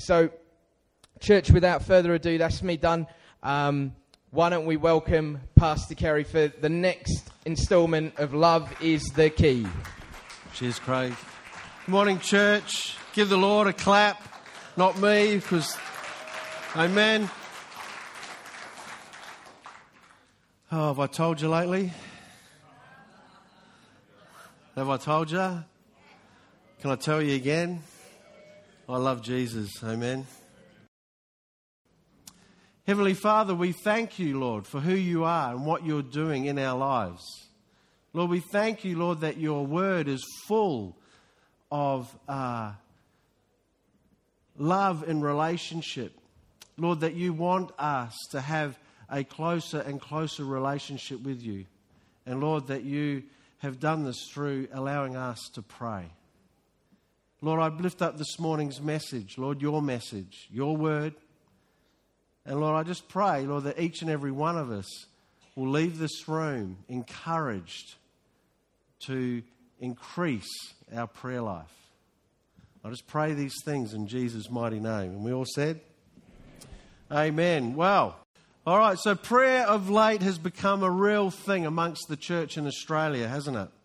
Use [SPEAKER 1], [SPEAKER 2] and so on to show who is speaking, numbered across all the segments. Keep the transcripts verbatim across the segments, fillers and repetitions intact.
[SPEAKER 1] So, church, without further ado, that's me done. Um, why don't we welcome Pastor Kerry for the next instalment of Love is the Key.
[SPEAKER 2] Cheers, Craig. Good morning, church. Give the Lord a clap. Not me, because... Amen. Oh, have I told you lately? Have I told you? Can I tell you again? I love Jesus. Amen. Heavenly Father, we thank you, Lord, for who you are and what you're doing in our lives. Lord, we thank you, Lord, that your word is full of uh, love and relationship. Lord, that you want us to have a closer and closer relationship with you. And Lord, that you have done this through allowing us to pray. Lord, I lift up this morning's message, Lord, your message, your word. And Lord, I just pray, Lord, that each and every one of us will leave this room encouraged to increase our prayer life. I just pray these things in Jesus' mighty name. And we all said, Amen. Well, all right, so prayer of late has become a real thing amongst the church in Australia, hasn't it?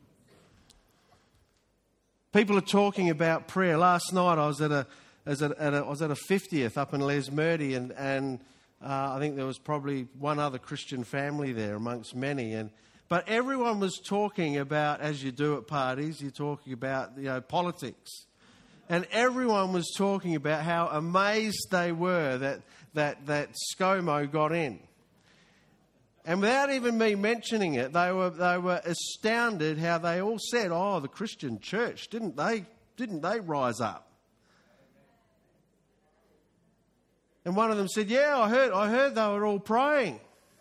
[SPEAKER 2] People are talking about prayer. Last night I was at a, I was at a, I was at a fiftieth up in Lesmurdie, and, and uh, I think there was probably one other Christian family there amongst many. And but everyone was talking about, as you do at parties, you're talking about, you know, politics. And everyone was talking about how amazed they were that that, that ScoMo got in. And without even me mentioning it, they were they were astounded how they all said, "Oh, the Christian church, didn't they didn't they rise up?" And one of them said, "Yeah, I heard I heard they were all praying."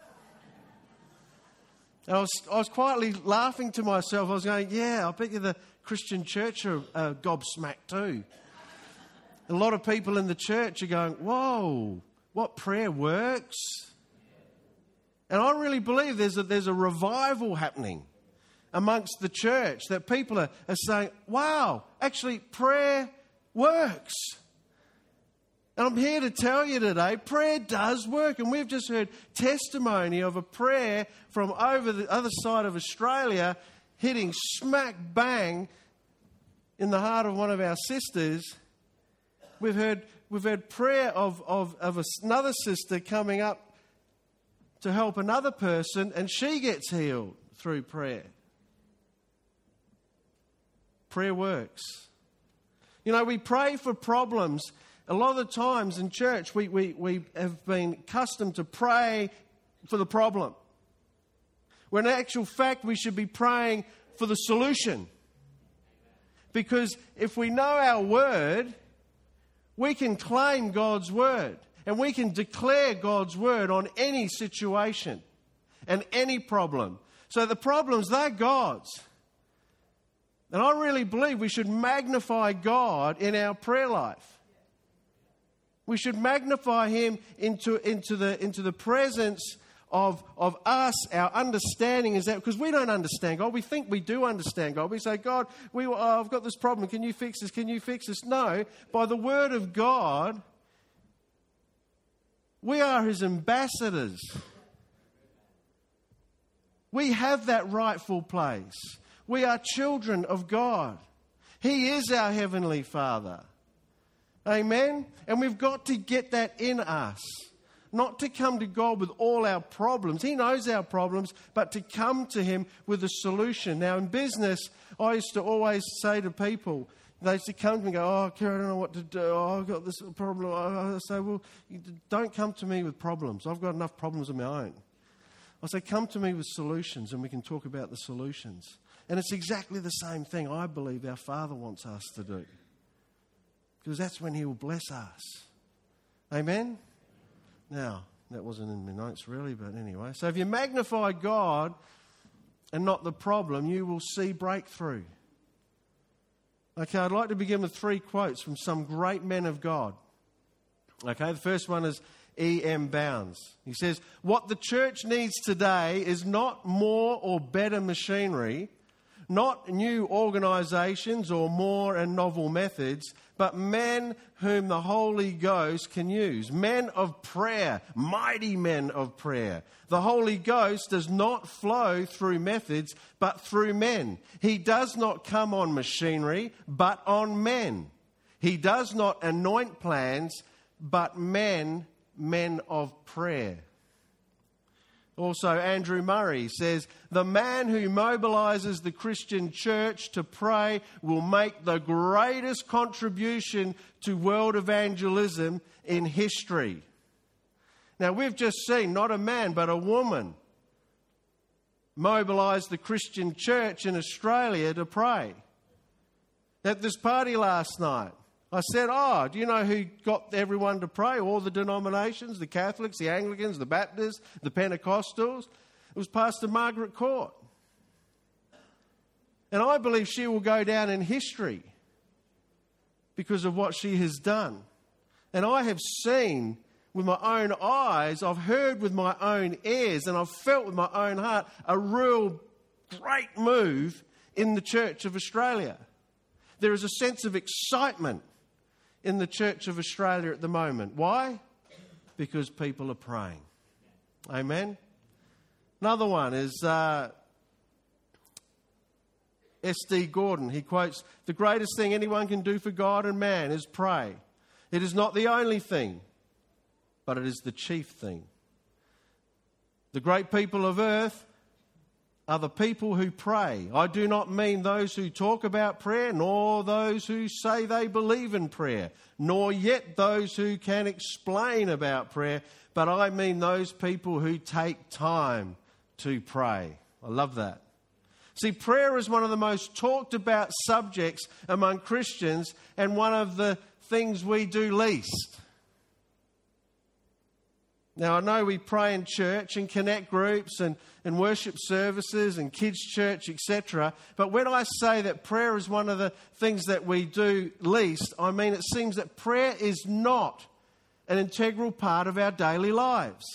[SPEAKER 2] And I was I was quietly laughing to myself. I was going, "Yeah, I bet you the Christian church are uh, gobsmacked too." A lot of people in the church are going, "Whoa, what prayer works?" And I really believe there's a, there's a revival happening amongst the church, that people are, are saying, "Wow, actually prayer works." And I'm here to tell you today, prayer does work. And we've just heard testimony of a prayer from over the other side of Australia hitting smack bang in the heart of one of our sisters. We've heard we've heard prayer of, of, of another sister coming up to help another person, and she gets healed through prayer. Prayer works. You know, we pray for problems. A lot of the times in church, we, we, we have been accustomed to pray for the problem, when in actual fact we should be praying for the solution. Because if we know our word, we can claim God's word. And we can declare God's word on any situation and any problem. So the problems, they're God's. And I really believe we should magnify God in our prayer life. We should magnify Him into, into, the, into the presence of, of us. Our understanding is that, because we don't understand God. We think we do understand God. We say, "God, we, oh, I've got this problem. Can you fix this? Can you fix this?" No, by the word of God, we are His ambassadors. We have that rightful place. We are children of God. He is our Heavenly Father. Amen? And we've got to get that in us. Not to come to God with all our problems. He knows our problems, but to come to Him with a solution. Now, in business, I used to always say to people, they used to come to me and go, "Oh, Kerry, I don't know what to do. Oh, I've got this problem." I say, "Well, don't come to me with problems. I've got enough problems of my own." I say, "Come to me with solutions, and we can talk about the solutions." And it's exactly the same thing I believe our Father wants us to do. Because that's when He will bless us. Amen? Now, that wasn't in my notes really, but anyway. So if you magnify God and not the problem, you will see breakthrough. Okay, I'd like to begin with three quotes from some great men of God. Okay, the first one is E M Bounds. He says, "What the church needs today is not more or better machinery, not new organisations or more and novel methods, but men whom the Holy Ghost can use. Men of prayer, mighty men of prayer. The Holy Ghost does not flow through methods, but through men. He does not come on machinery, but on men. He does not anoint plans, but men, men of prayer. Also, Andrew Murray says, the man who mobilises the Christian church to pray will make the greatest contribution to world evangelism in history. Now, we've just seen not a man but a woman mobilise the Christian church in Australia to pray. At this party last night, I said, oh, do you know who got everyone to pray? All the denominations, the Catholics, the Anglicans, the Baptists, the Pentecostals. It was Pastor Margaret Court. And I believe she will go down in history because of what she has done. And I have seen with my own eyes, I've heard with my own ears, and I've felt with my own heart a real great move in the Church of Australia. There is a sense of excitement in the Church of Australia at the moment. Why? Because people are praying. Amen? Another one is uh, S D Gordon. He quotes, the greatest thing anyone can do for God and man is pray. It is not the only thing, but it is the chief thing. The great people of earth are the people who pray. I do not mean those who talk about prayer, nor those who say they believe in prayer, nor yet those who can explain about prayer, but I mean those people who take time to pray. I love that. See, prayer is one of the most talked about subjects among Christians and one of the things we do least. Now, I know we pray in church and connect groups and, and worship services and kids' church, et cetera. But when I say that prayer is one of the things that we do least, I mean it seems that prayer is not an integral part of our daily lives.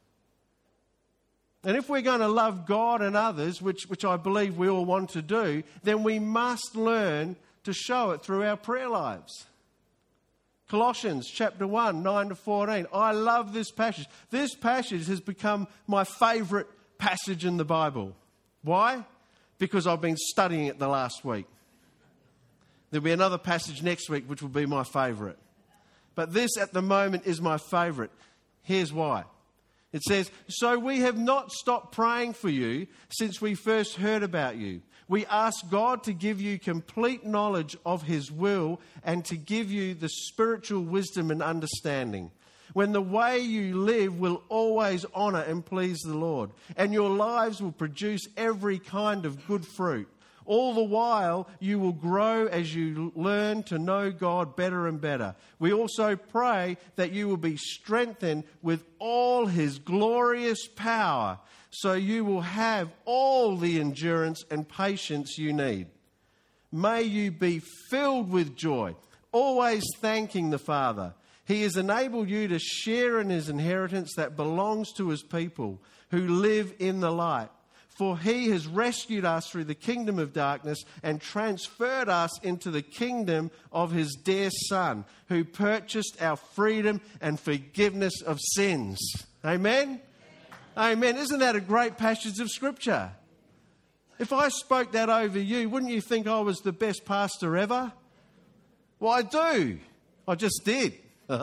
[SPEAKER 2] And if we're going to love God and others, which, which I believe we all want to do, then we must learn to show it through our prayer lives. Colossians chapter one, nine to fourteen. I love this passage. This passage has become my favourite passage in the Bible. Why? Because I've been studying it the last week. There'll be another passage next week which will be my favourite. But this at the moment is my favourite. Here's why. It says, so we have not stopped praying for you since we first heard about you. We ask God to give you complete knowledge of His will and to give you the spiritual wisdom and understanding, when the way you live will always honour and please the Lord, and your lives will produce every kind of good fruit. All the while, you will grow as you learn to know God better and better. We also pray that you will be strengthened with all His glorious power, so you will have all the endurance and patience you need. May you be filled with joy, always thanking the Father. He has enabled you to share in His inheritance that belongs to His people who live in the light. For He has rescued us through the kingdom of darkness and transferred us into the kingdom of His dear Son, who purchased our freedom and forgiveness of sins. Amen? Amen. Isn't that a great passage of Scripture? If I spoke that over you, wouldn't you think I was the best pastor ever? Well, I do. I just did.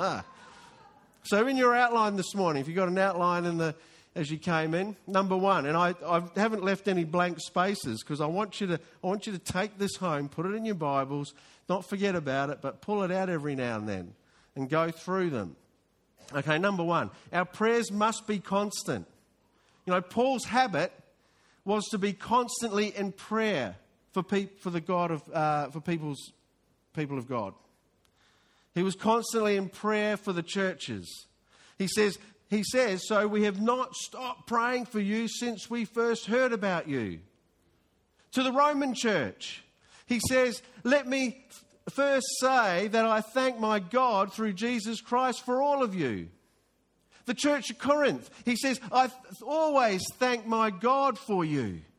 [SPEAKER 2] So in your outline this morning, if you've got an outline in the as you came in, number one, and I, I haven't left any blank spaces because I want you to I want you to take this home, put it in your Bibles, not forget about it, but pull it out every now and then and go through them. Okay, number one, our prayers must be constant. You know, Paul's habit was to be constantly in prayer for pe- for the God of uh, for people's people of God. He was constantly in prayer for the churches. He says. He says, so we have not stopped praying for you since we first heard about you. To the Roman church, he says, let me f- first say that I thank my God through Jesus Christ for all of you. The church of Corinth, he says, I th- always thank my God for you.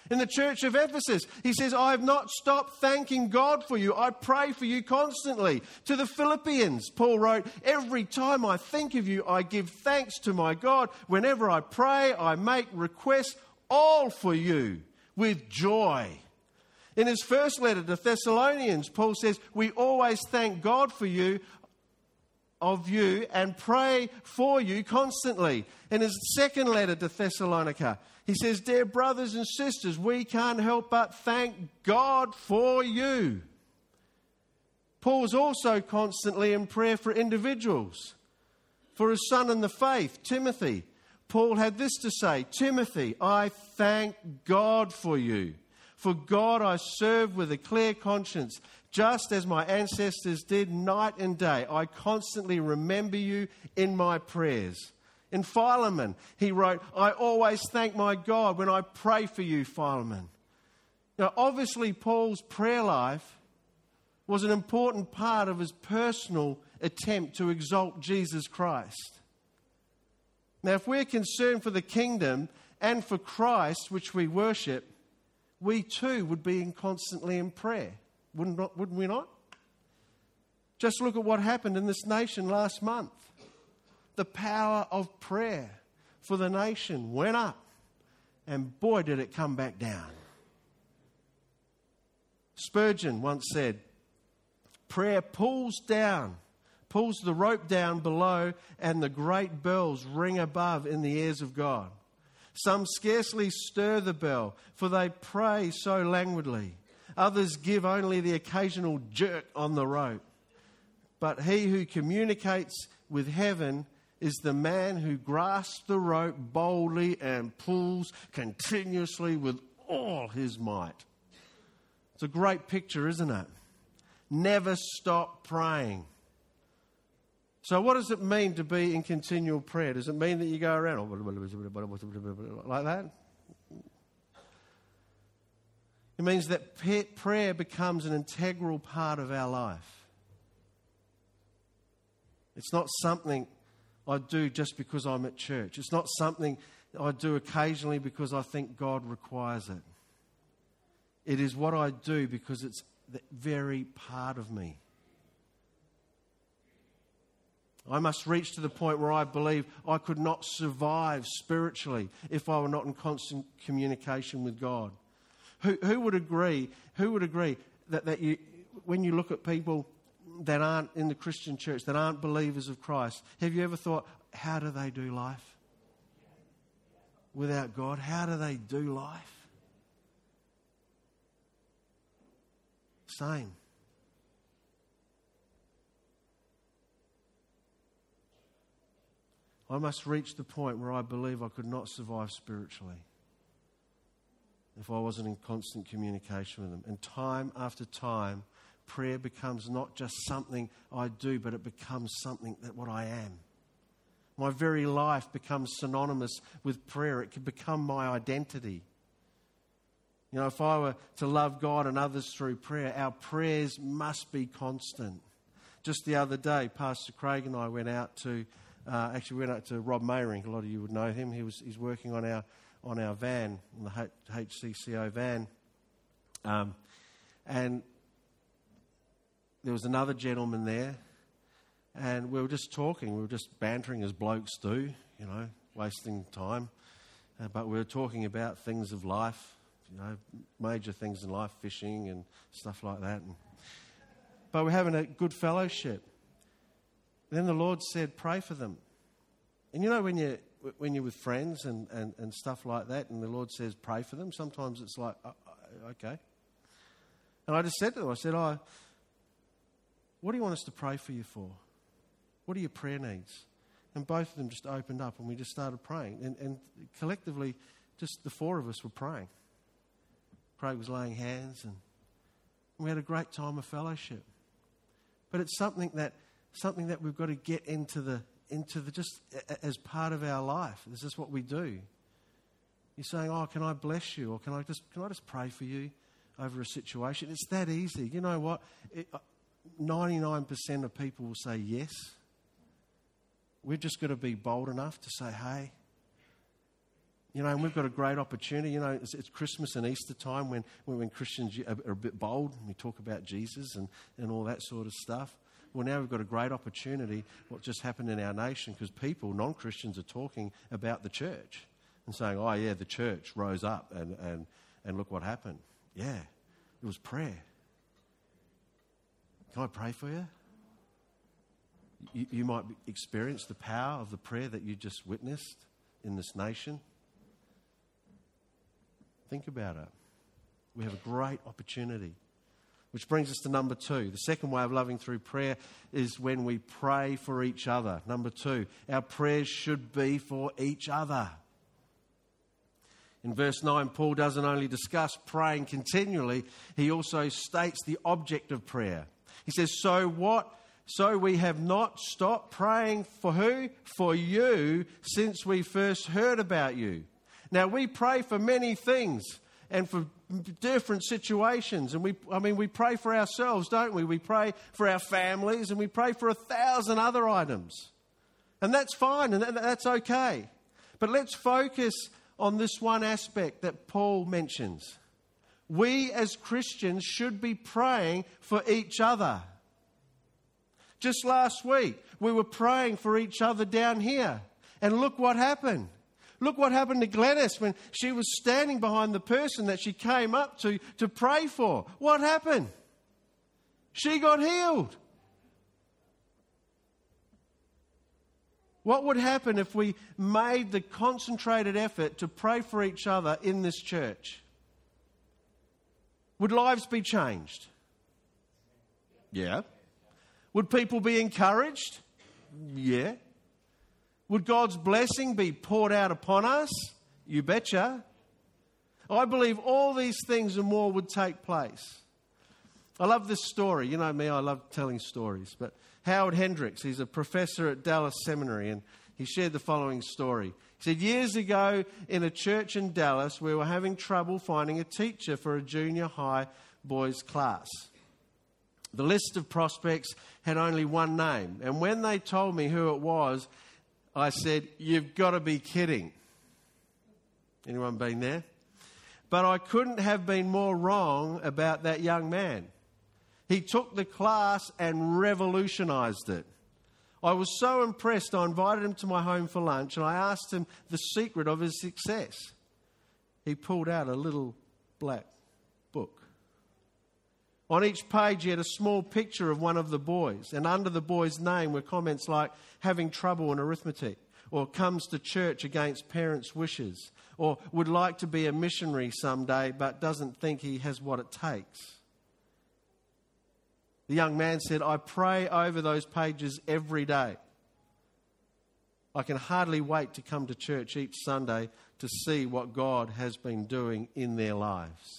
[SPEAKER 2] In the church of Ephesus, he says, I have not stopped thanking God for you. I pray for you constantly. To the Philippians, Paul wrote, every time I think of you, I give thanks to my God. Whenever I pray, I make requests, all for you, with joy. In his first letter to Thessalonians, Paul says, we always thank God for you, of you, and pray for you constantly. In his second letter to Thessalonica, he says, dear brothers and sisters, we can't help but thank God for you. Paul's also constantly in prayer for individuals. For his son in the faith, Timothy, Paul had this to say, Timothy, I thank God for you. For God I serve with a clear conscience, just as my ancestors did night and day. I constantly remember you in my prayers. In Philemon, he wrote, I always thank my God when I pray for you, Philemon. Now, obviously, Paul's prayer life was an important part of his personal attempt to exalt Jesus Christ. Now, if we're concerned for the kingdom and for Christ, which we worship, we too would be in constantly in prayer. Wouldn't, not, wouldn't we not? Just look at what happened in this nation last month. The power of prayer for the nation went up, and boy, did it come back down. Spurgeon once said, prayer pulls down, pulls the rope down below, and the great bells ring above in the ears of God. Some scarcely stir the bell, for they pray so languidly. Others give only the occasional jerk on the rope. But he who communicates with heaven is the man who grasps the rope boldly and pulls continuously with all his might. It's a great picture, isn't it? Never stop praying. So what does it mean to be in continual prayer? Does it mean that you go around like that? It means that prayer becomes an integral part of our life. It's not something I do just because I'm at church. It's not something I do occasionally because I think God requires it. It is what I do because it's the very part of me. I must reach to the point where I believe I could not survive spiritually if I were not in constant communication with God. Who, who would agree? Who would agree that, that you, when you look at people that aren't in the Christian church, that aren't believers of Christ, have you ever thought, how do they do life without God? How do they do life? Same. I must reach the point where I believe I could not survive spiritually if I wasn't in constant communication with Him. And time after time, prayer becomes not just something I do, but it becomes something that what I am. My very life becomes synonymous with prayer. It can become my identity. You know, if I were to love God and others through prayer, our prayers must be constant. Just the other day, Pastor Craig and I went out to, uh, actually went out to Rob Mayring. A lot of you would know him. He was he's working on our on our van, on the H C C O van, um, and there was another gentleman there, and we were just talking. We were just bantering as blokes do, you know, wasting time. Uh, but we were talking about things of life, you know, major things in life, fishing and stuff like that. And, but we're having a good fellowship. Then the Lord said, pray for them. And you know, when, you, when you're with friends and, and, and stuff like that, and the Lord says, pray for them, sometimes it's like, uh, okay. And I just said to them, I said, oh, what do you want us to pray for you for? What are your prayer needs? And both of them just opened up and we just started praying. And, and collectively, just the four of us were praying. Craig was laying hands and we had a great time of fellowship. But it's something that something that we've got to get into the into the just as part of our life. This is what we do. You're saying, oh, can I bless you? Or can I just can I just pray for you over a situation? It's that easy. You know what? It, ninety-nine percent of people will say yes. We've just got to be bold enough to say, hey, You know, and we've got a great opportunity. You know, it's, it's Christmas and Easter time when, when, when Christians are, are a bit bold and we talk about Jesus and, and all that sort of stuff. Well, now we've got a great opportunity, what just happened in our nation, because people, non-Christians, are talking about the church and saying, oh, yeah, the church rose up and, and, and look what happened. Yeah, it was prayer. Can I pray for you? You, you might experience the power of the prayer that you just witnessed in this nation. Think about it. We have a great opportunity. Which brings us to number two. The second way of loving through prayer is when we pray for each other. Number two, our prayers should be for each other. In verse nine, Paul doesn't only discuss praying continually, he also states the object of prayer. He says, so what? So we have not stopped praying for who? For you, since we first heard about you. Now, we pray for many things and for different situations. And we, I mean, we pray for ourselves, don't we? We pray for our families and we pray for a thousand other items. And that's fine and that's okay. But let's focus on this one aspect that Paul mentions. We as Christians should be praying for each other. Just last week, we were praying for each other down here. And look what happened. Look what happened to Glennis when she was standing behind the person that she came up to to pray for. What happened? She got healed. What would happen if we made the concentrated effort to pray for each other in this church? Would lives be changed? Yeah. Would people be encouraged? Yeah. Would God's blessing be poured out upon us? You betcha. I believe all these things and more would take place. I love this story. You know me, I love telling stories. But Howard Hendricks, he's a professor at Dallas Seminary, and he shared the following story. He said, years ago in a church in Dallas, we were having trouble finding a teacher for a junior high boys class. The list of prospects had only one name, and when they told me who it was, I said, you've got to be kidding. Anyone been there? But I couldn't have been more wrong about that young man. He took the class and revolutionised it. I was so impressed, I invited him to my home for lunch and I asked him the secret of his success. He pulled out a little black book. On each page he had a small picture of one of the boys, and under the boy's name were comments like having trouble in arithmetic, or comes to church against parents' wishes, or would like to be a missionary someday but doesn't think he has what it takes. The young man said, I pray over those pages every day. I can hardly wait to come to church each Sunday to see what God has been doing in their lives.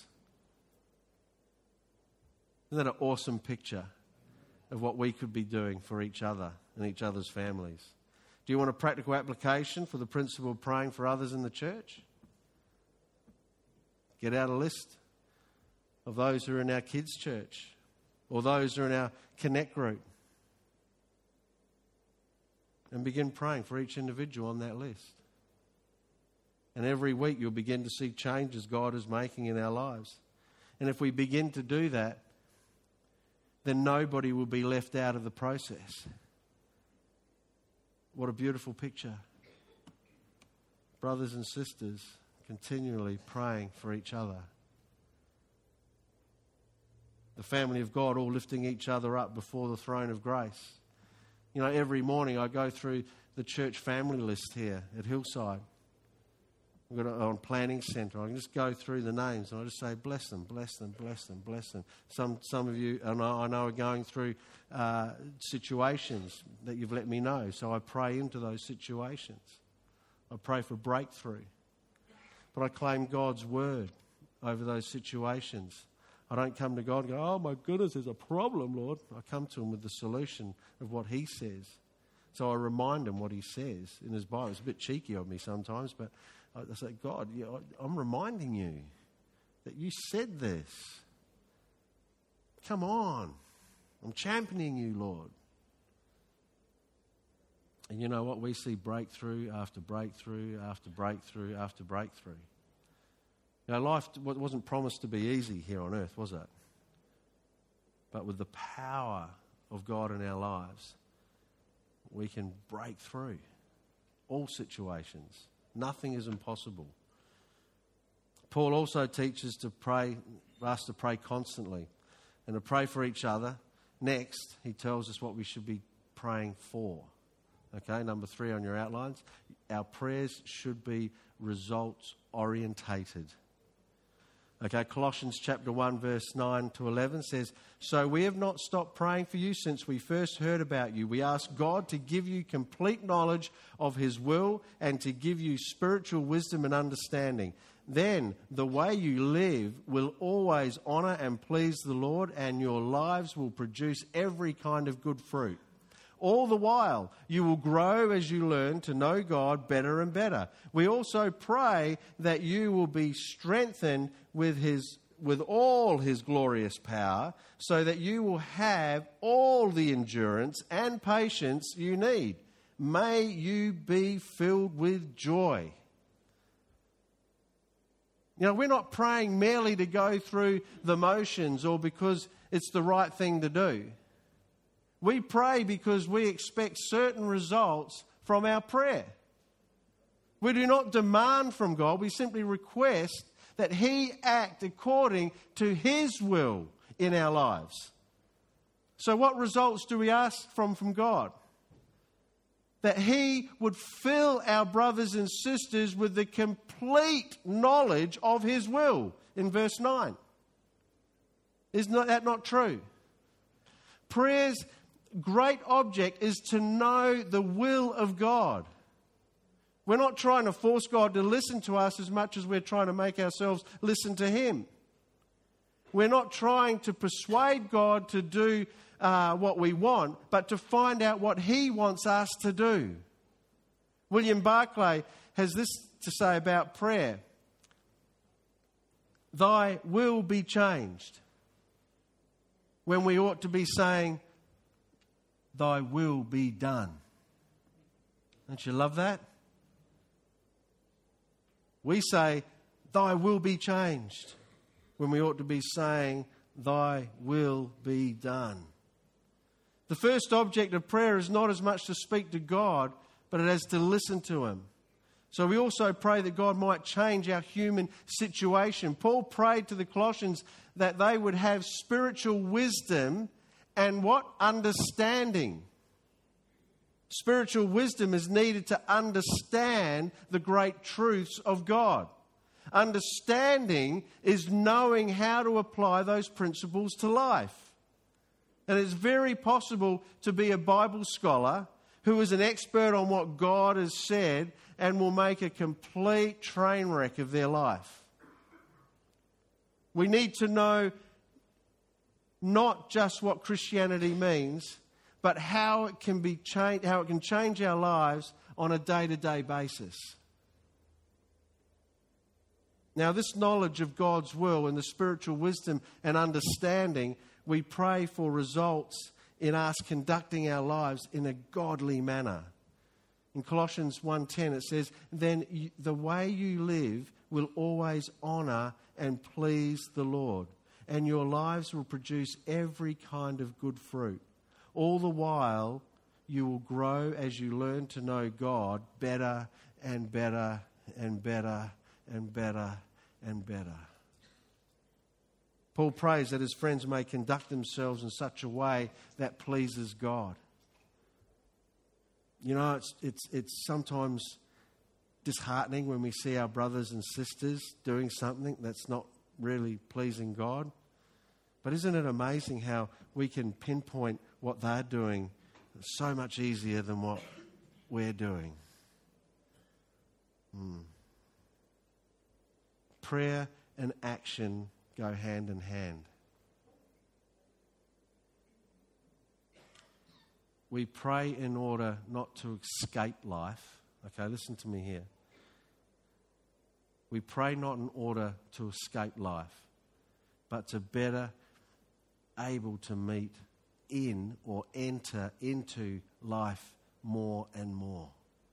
[SPEAKER 2] Isn't that an awesome picture of what we could be doing for each other and each other's families? Do you want a practical application for the principle of praying for others in the church? Get out a list of those who are in our kids' church or those who are in our Connect group and begin praying for each individual on that list. And every week you'll begin to see changes God is making in our lives. And if we begin to do that, then nobody will be left out of the process. What a beautiful picture. Brothers and sisters continually praying for each other. The family of God all lifting each other up before the throne of grace. You know, every morning I go through the church family list here at Hillside. I've got it on Planning Centre. I can just go through the names and I just say, bless them, bless them, bless them, bless them. Some some of you, I know, I know are going through uh, situations that you've let me know. So I pray into those situations. I pray for breakthrough. But I claim God's word over those situations. I don't come to God and go, oh my goodness, there's a problem, Lord. I come to him with the solution of what he says. So I remind him what he says in his Bible. It's a bit cheeky of me sometimes, but I say, God, yeah, I'm reminding you that you said this. Come on. I'm championing you, Lord. And you know what? We see breakthrough after breakthrough after breakthrough after breakthrough. Now, life wasn't promised to be easy here on earth, was it? But with the power of God in our lives, we can break through all situations. Nothing is impossible. Paul also teaches to pray, us to pray constantly and to pray for each other. Next, he tells us what we should be praying for. Okay, number three on your outlines. Our prayers should be results orientated. Okay, Colossians chapter one, verse nine to eleven says, "So we have not stopped praying for you since we first heard about you. We ask God to give you complete knowledge of His will and to give you spiritual wisdom and understanding. Then the way you live will always honour and please the Lord, and your lives will produce every kind of good fruit. All the while, you will grow as you learn to know God better and better. We also pray that you will be strengthened with His, with all His glorious power, so that you will have all the endurance and patience you need. May you be filled with joy." You know, we're not praying merely to go through the motions or because it's the right thing to do. We pray because we expect certain results from our prayer. We do not demand from God, we simply request that He act according to His will in our lives. So what results do we ask from, from God? That He would fill our brothers and sisters with the complete knowledge of His will, in verse nine. Is not that not true? Prayer's great object is to know the will of God. We're not trying to force God to listen to us as much as we're trying to make ourselves listen to Him. We're not trying to persuade God to do uh, what we want, but to find out what He wants us to do. William Barclay has this to say about prayer: "Thy will be changed," when we ought to be saying, "Thy will be done." Don't you love that? We say, "Thy will be changed," when we ought to be saying, "Thy will be done." The first object of prayer is not as much to speak to God, but it is to listen to Him. So we also pray that God might change our human situation. Paul prayed to the Colossians that they would have spiritual wisdom and what? Understanding. Spiritual wisdom is needed to understand the great truths of God. Understanding is knowing how to apply those principles to life. And it's very possible to be a Bible scholar who is an expert on what God has said and will make a complete train wreck of their life. We need to know not just what Christianity means, but how it can be changed, how it can change our lives on a day-to-day basis. Now, this knowledge of God's will and the spiritual wisdom and understanding, we pray for results in us conducting our lives in a godly manner. In Colossians one ten it says, "Then you, the way you live will always honour and please the Lord, and your lives will produce every kind of good fruit. All the while you will grow as you learn to know God better and better and better and better and better." Paul prays that his friends may conduct themselves in such a way that pleases God. You know, it's it's it's sometimes disheartening when we see our brothers and sisters doing something that's not really pleasing God. But isn't it amazing how we can pinpoint what they're doing so much easier than what we're doing? Hmm. Prayer and action go hand in hand. We pray in order not to escape life. Okay, listen to me here. We pray not in order to escape life, but to better able to meet in or enter into life more and more.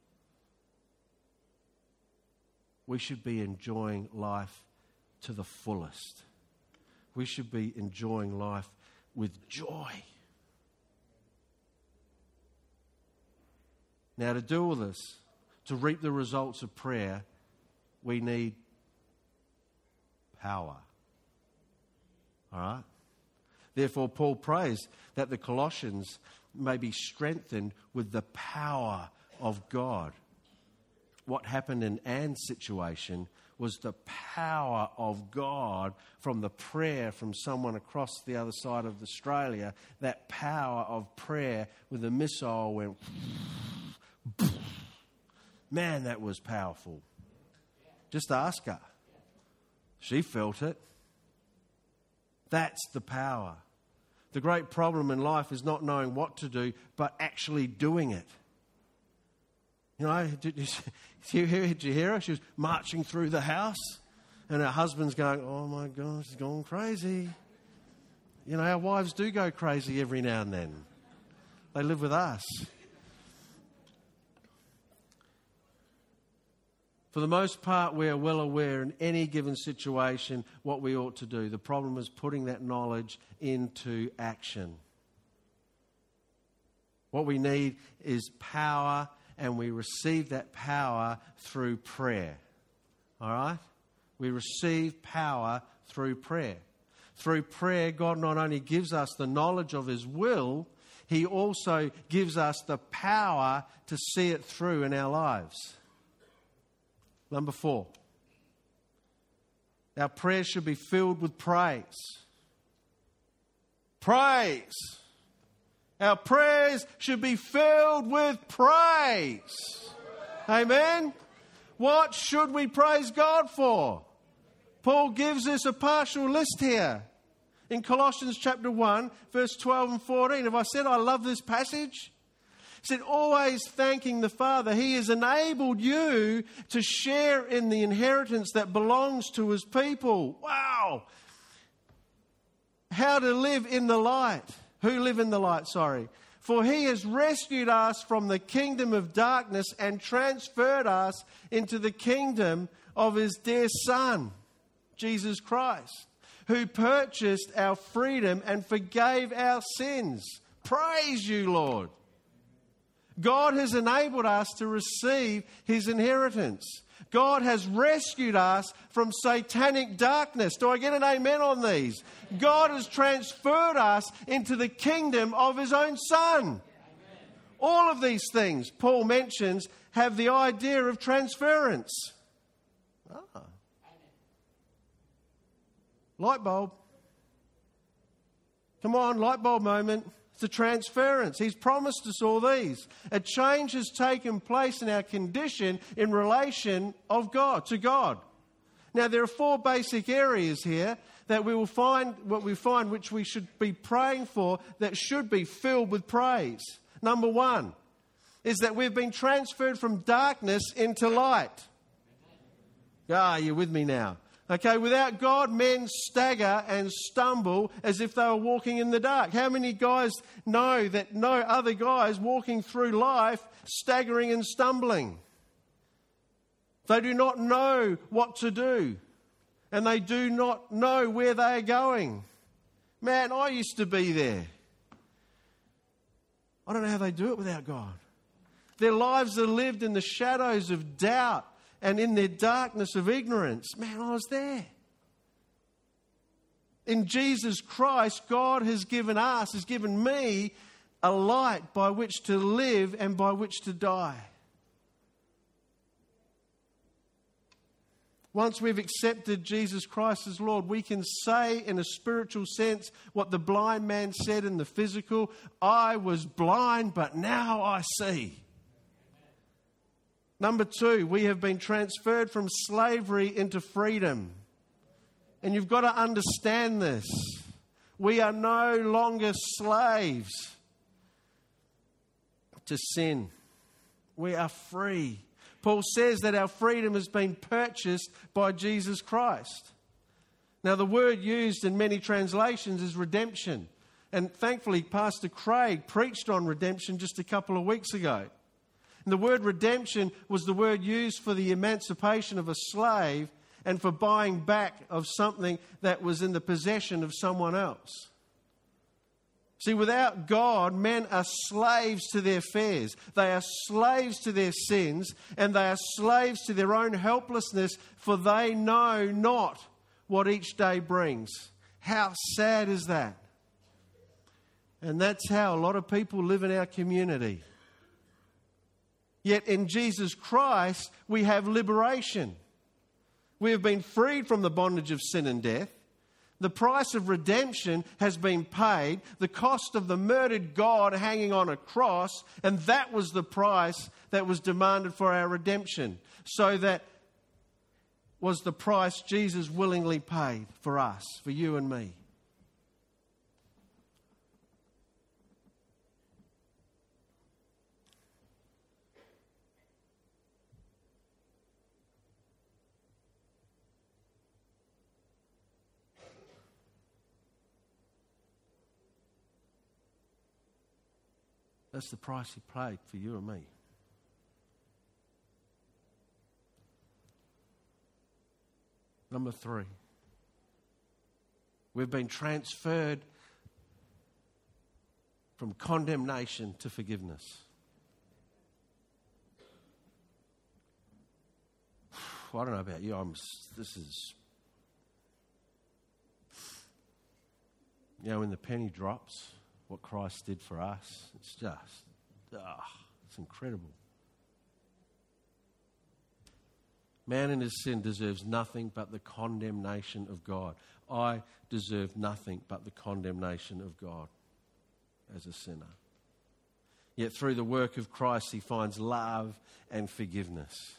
[SPEAKER 2] We should be enjoying life to the fullest. We should be enjoying life with joy. Now, to do all this, to reap the results of prayer, we need power. All right? Therefore, Paul prays that the Colossians may be strengthened with the power of God. What happened in Anne's situation was the power of God from the prayer from someone across the other side of Australia. That power of prayer with a missile went... Man, that was powerful. Just ask her. She felt it. That's the power. The great problem in life is not knowing what to do, but actually doing it. You know, did you, did you hear her? She was marching through the house, and her husband's going, oh my gosh, she's gone crazy. You know, our wives do go crazy every now and then. They live with us. For the most part, we are well aware in any given situation what we ought to do. The problem is putting that knowledge into action. What we need is power, and we receive that power through prayer. All right? We receive power through prayer. Through prayer, God not only gives us the knowledge of His will, He also gives us the power to see it through in our lives. Number four, our prayers should be filled with praise. Praise. Our prayers should be filled with praise. Amen? What should we praise God for? Paul gives us a partial list here. In Colossians chapter one, verse twelve and fourteen. Have I said I love this passage? He said, always thanking the Father. He has enabled you to share in the inheritance that belongs to His people. Wow. How to live in the light. Who live in the light, sorry. For He has rescued us from the kingdom of darkness and transferred us into the kingdom of His dear Son, Jesus Christ, who purchased our freedom and forgave our sins. Praise you, Lord. God has enabled us to receive His inheritance. God has rescued us from satanic darkness. Do I get an amen on these? God has transferred us into the kingdom of His own Son. Amen. All of these things Paul mentions have the idea of transference. Ah. Light bulb. Come on, light bulb moment. It's a transference. He's promised us all these. A change has taken place in our condition in relation of God, to God. Now, there are four basic areas here that we will find, what we find which we should be praying for that should be filled with praise. Number one is that we've been transferred from darkness into light. Ah, you're with me now. Okay, without God, men stagger and stumble as if they were walking in the dark. How many guys know that no other guys walking through life staggering and stumbling? They do not know what to do, and they do not know where they are going. Man, I used to be there. I don't know how they do it without God. Their lives are lived in the shadows of doubt and in their darkness of ignorance. Man, I was there. In Jesus Christ, God has given us, has given me a light by which to live and by which to die. Once we've accepted Jesus Christ as Lord, we can say in a spiritual sense what the blind man said in the physical. I was blind, but now I see. Number two, we have been transferred from slavery into freedom. And you've got to understand this. We are no longer slaves to sin. We are free. Paul says that our freedom has been purchased by Jesus Christ. Now, the word used in many translations is redemption. And thankfully, Pastor Craig preached on redemption just a couple of weeks ago. And the word redemption was the word used for the emancipation of a slave and for buying back of something that was in the possession of someone else. See, without God, men are slaves to their fears. They are slaves to their sins, and they are slaves to their own helplessness, for they know not what each day brings. How sad is that? And that's how a lot of people live in our community. Yet in Jesus Christ, we have liberation. We have been freed from the bondage of sin and death. The price of redemption has been paid, the cost of the murdered God hanging on a cross, and that was the price that was demanded for our redemption. So that was the price Jesus willingly paid for us, for you and me. That's the price he paid for you and me. Number three, we've been transferred from condemnation to forgiveness. I don't know about you. I'm. This is, you know, when the penny drops, what Christ did for us, it's just, ah, it's incredible. Man in his sin deserves nothing but the condemnation of God. I deserve nothing but the condemnation of God as a sinner. Yet through the work of Christ, he finds love and forgiveness.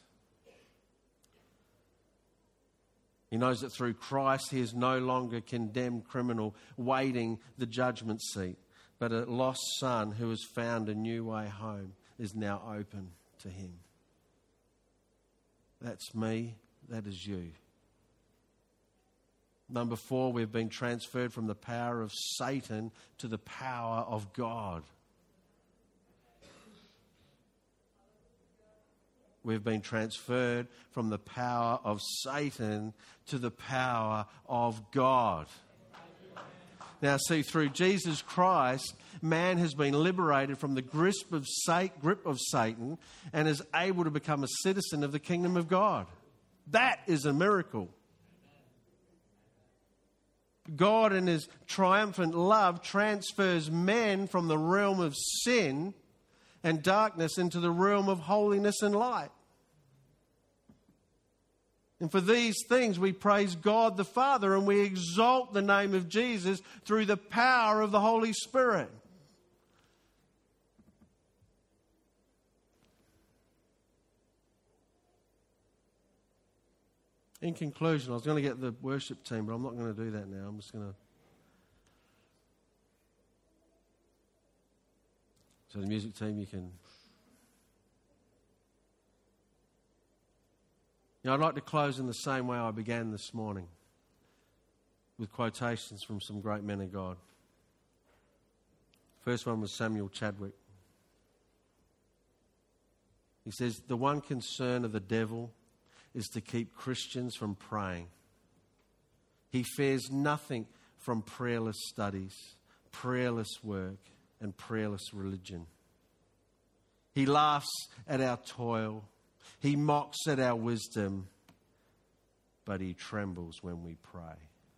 [SPEAKER 2] He knows that through Christ, he is no longer a condemned criminal waiting the judgment seat, but a lost son who has found a new way home is now open to him. That's me. That is you. Number four, we've been transferred from the power of Satan to the power of God. We've been transferred from the power of Satan to the power of God. Now, see, through Jesus Christ, man has been liberated from the grip of Satan and is able to become a citizen of the kingdom of God. That is a miracle. God, in his triumphant love, transfers men from the realm of sin and darkness into the realm of holiness and light. And for these things we praise God the Father, and we exalt the name of Jesus through the power of the Holy Spirit. In conclusion, I was going to get the worship team, but I'm not going to do that now. I'm just going to... So the music team, you can... You know, I'd like to close in the same way I began this morning, with quotations from some great men of God. First one was Samuel Chadwick. He says, "The one concern of the devil is to keep Christians from praying. He fears nothing from prayerless studies, prayerless work, and prayerless religion. He laughs at our toil. He mocks at our wisdom, but he trembles when we pray."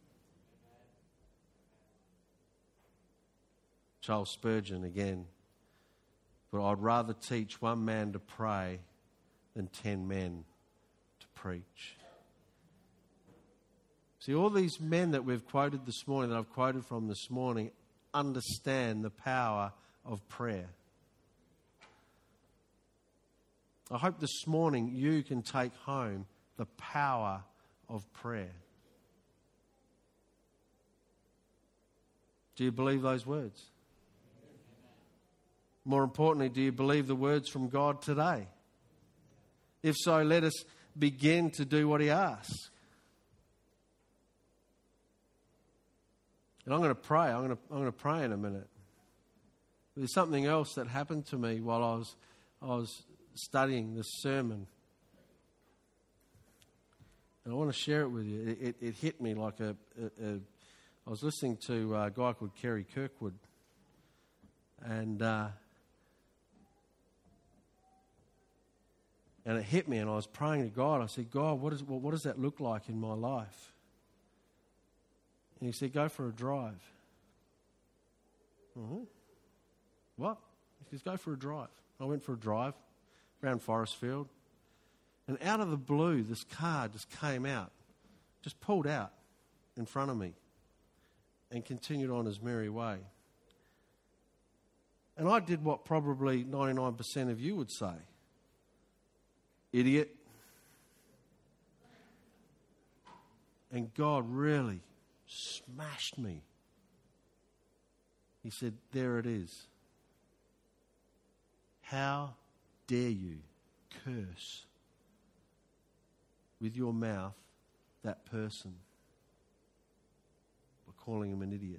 [SPEAKER 2] Charles Spurgeon again, "But I'd rather teach one man to pray than ten men to preach." See, all these men that we've quoted this morning, that I've quoted from this morning, understand the power of prayer. I hope this morning you can take home the power of prayer. Do you believe those words? More importantly, do you believe the words from God today? If so, let us begin to do what he asks. And I'm going to pray. I'm going to, I'm going to pray in a minute. There's something else that happened to me while I was, I was studying this sermon. And I want to share it with you. It, it, it hit me like a, a, a... I was listening to a guy called Kerry Kirkwood. And... Uh, And it hit me, and I was praying to God. I said, God, what, is, what, what does that look like in my life? And he said, go for a drive. Mm-hmm. What? He says, go for a drive. I went for a drive around Forestfield. And out of the blue, this car just came out, just pulled out in front of me and continued on his merry way. And I did what probably ninety-nine percent of you would say. Idiot. And God really smashed me. He said, there it is. How dare you curse with your mouth that person by calling him an idiot?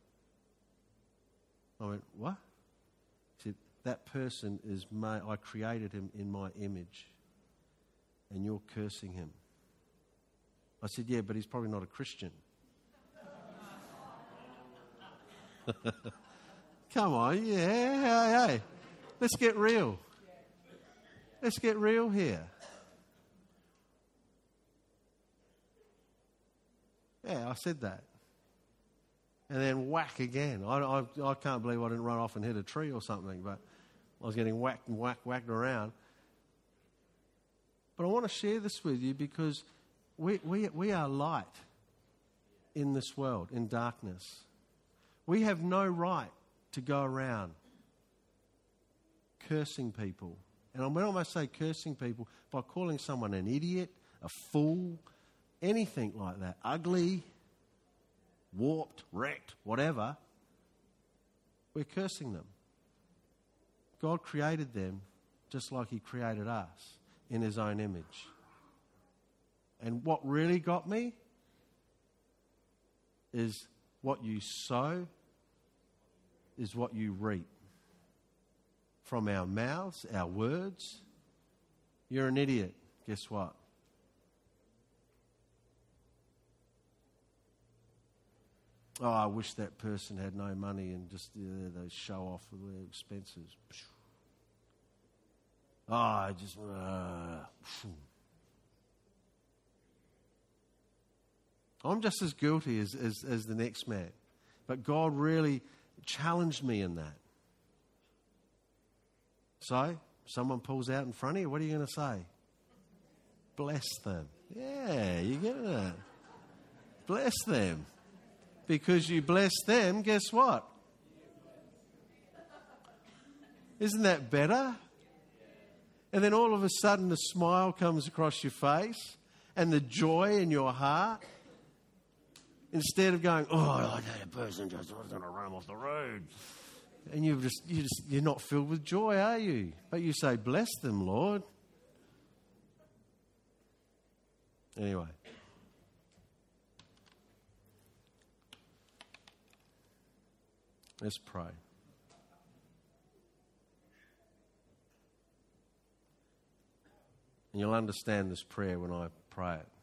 [SPEAKER 2] I went, what? He said, that person is my, I created him in my image. And you're cursing him. I said, yeah, but he's probably not a Christian. Come on, yeah, hey, hey. Let's get real. Let's get real here. Yeah, I said that. And then whack again. I, I, I can't believe I didn't run off and hit a tree or something, but I was getting whacked and whacked, whacked around. But I want to share this with you because we, we, we are light in this world, in darkness. We have no right to go around cursing people. And when I say cursing people, by calling someone an idiot, a fool, anything like that, ugly, warped, wrecked, whatever, we're cursing them. God created them just like he created us. In his own image. And what really got me is what you sow is what you reap. From our mouths, our words. You're an idiot. Guess what? Oh, I wish that person had no money and just uh, they show off with their expenses. Oh, I just... Uh, I'm just as guilty as, as, as the next man. But God really challenged me in that. So, someone pulls out in front of you, what are you going to say? Bless them. Yeah, you get it. Bless them. Because you bless them, guess what? Isn't that better? And then all of a sudden the smile comes across your face and the joy in your heart. Instead of going, oh, that person just was going to run off the road. And you've just, you just, you're not filled with joy, are you? But you say, bless them, Lord. Anyway. Let's pray. And you'll understand this prayer when I pray it.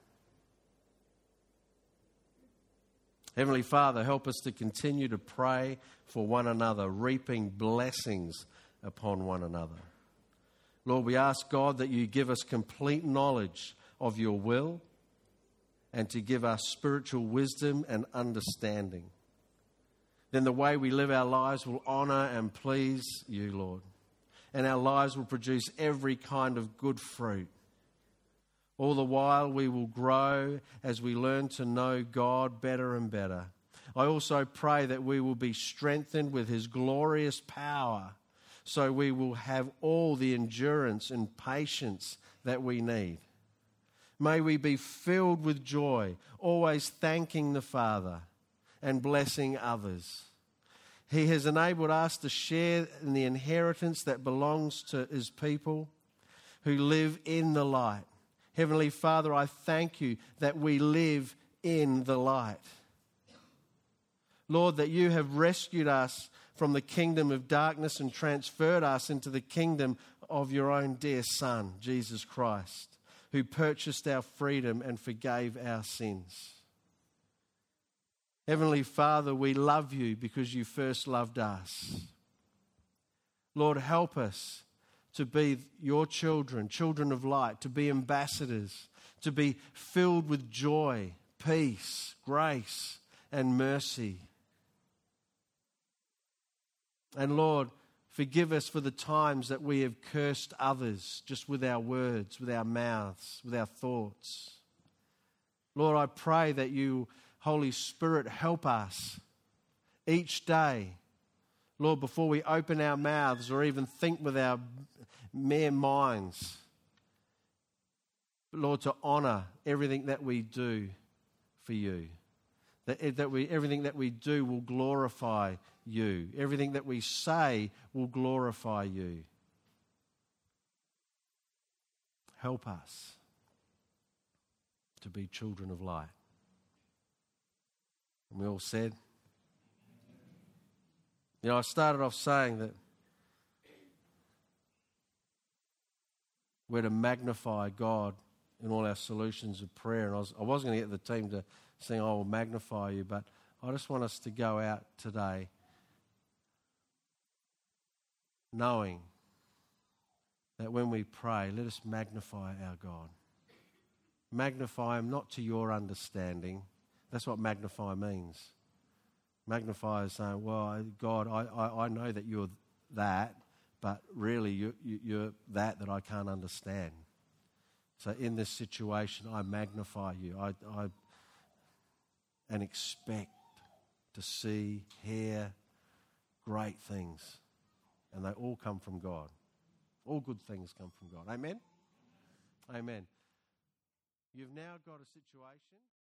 [SPEAKER 2] Heavenly Father, help us to continue to pray for one another, reaping blessings upon one another. Lord, we ask God that you give us complete knowledge of your will and to give us spiritual wisdom and understanding. Then the way we live our lives will honour and please you, Lord. And our lives will produce every kind of good fruit. All the while we will grow as we learn to know God better and better. I also pray that we will be strengthened with his glorious power so we will have all the endurance and patience that we need. May we be filled with joy, always thanking the Father and blessing others. He has enabled us to share in the inheritance that belongs to his people who live in the light. Heavenly Father, I thank you that we live in the light. Lord, that you have rescued us from the kingdom of darkness and transferred us into the kingdom of your own dear Son, Jesus Christ, who purchased our freedom and forgave our sins. Heavenly Father, we love you because you first loved us. Lord, help us to be your children, children of light, to be ambassadors, to be filled with joy, peace, grace, and mercy. And Lord, forgive us for the times that we have cursed others just with our words, with our mouths, with our thoughts. Lord, I pray that you, Holy Spirit, help us each day. Lord, before we open our mouths or even think with our mere minds, Lord, to honour everything that we do for you. That, that we, everything that we do will glorify you. Everything that we say will glorify you. Help us to be children of light. And we all said, you know, I started off saying that we're to magnify God in all our solutions of prayer. And I was, I was going to get the team to sing, I will magnify you, but I just want us to go out today knowing that when we pray, let us magnify our God. Magnify him not to your understanding. That's what magnify means. Magnify is saying, well, God, I, I, I know that you're that, but really you, you, you're that that I can't understand. So in this situation, I magnify you. I, I and expect to see, hear great things. And they all come from God. All good things come from God. Amen? Amen. You've now got a situation.